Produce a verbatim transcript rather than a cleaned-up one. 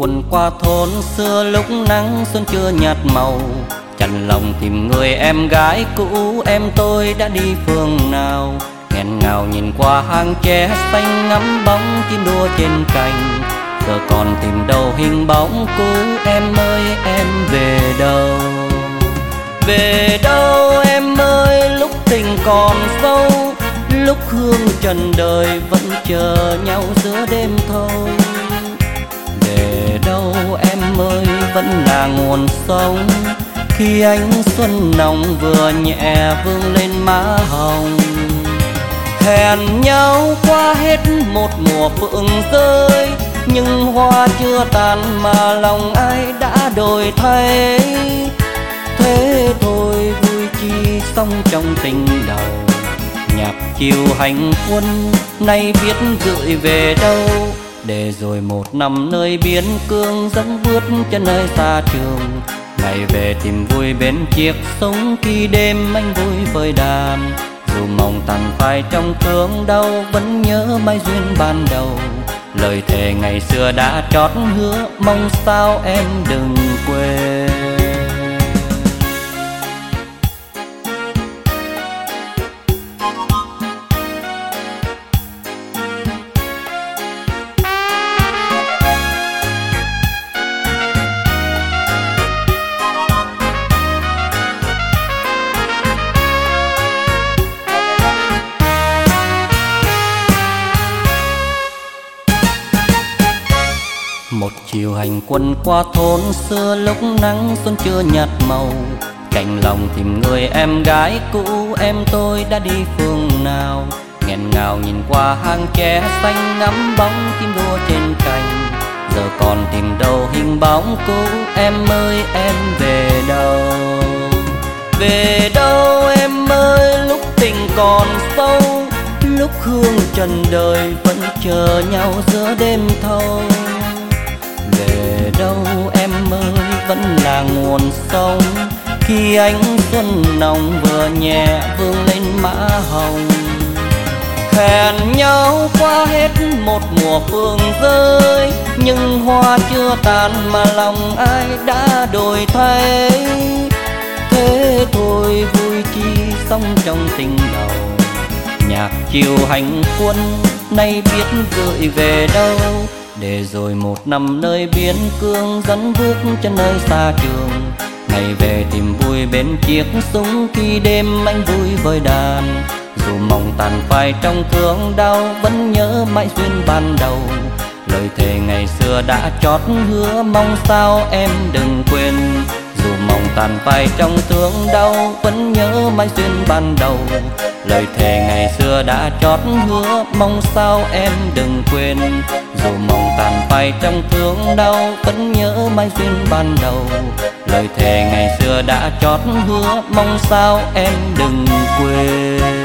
quần qua thôn xưa lúc nắng xuân chưa nhạt màu, chạnh lòng tìm người em gái cũ, em tôi đã đi phương nào. Nghẹn ngào nhìn qua hàng tre xanh ngắm bóng chim đua trên cành, giờ còn tìm đâu hình bóng cũ, em ơi em về đâu? Về đâu em ơi lúc tình còn sâu, lúc hương trần đời vẫn chờ nhau giữa đêm thôi. Về đâu em ơi vẫn là nguồn sống, khi ánh xuân nồng vừa nhẹ vương lên má hồng. Hẹn nhau qua hết một mùa phượng rơi, nhưng hoa chưa tàn mà lòng ai đã đổi thay. Thế thôi vui chi xong trong tình đầu, nhạc chiều hành quân nay biết gửi về đâu. Để rồi một năm nơi biên cương dẫm bước chân nơi xa trường, ngày về tìm vui bên chiếc súng khi đêm anh vui với đàn. Dù mong tàn phai trong thương đau vẫn nhớ mãi duyên ban đầu, lời thề ngày xưa đã trót hứa mong sao em đừng quên. Một chiều hành quân qua thôn xưa lúc nắng xuân chưa nhạt màu, cạnh lòng tìm người em gái cũ, em tôi đã đi phương nào. Nghẹn ngào nhìn qua hàng tre xanh ngắm bóng chim đua trên cành, giờ còn tìm đâu hình bóng cũ, em ơi em về đâu? Về đâu em ơi lúc tình còn sâu, lúc hương trần đời vẫn chờ nhau giữa đêm thâu. Về đâu em ơi vẫn là nguồn sống, khi ánh xuân nồng vừa nhẹ vương lên má hồng. Hẹn nhau qua hết một mùa phượng rơi, nhưng hoa chưa tàn mà lòng ai đã đổi thay. Thế thôi vui chi xong trong tình đầu, nhạc chiều hành quân nay biết gửi về đâu. Để rồi một năm nơi biên cương dẫn bước chân nơi xa trường, ngày về tìm vui bên chiếc súng khi đêm anh vui với đàn. Dù mong tàn phai trong thương đau vẫn nhớ mãi duyên ban đầu, lời thề ngày xưa đã trót hứa mong sao em đừng quên. Dù mong tàn phai trong thương đau vẫn nhớ mãi duyên ban đầu, lời thề ngày xưa đã trót hứa mong sao em đừng quên. Dù mong tàn phai trong thương đau vẫn nhớ mãi duyên ban đầu, lời thề ngày xưa đã trót hứa mong sao em đừng quên.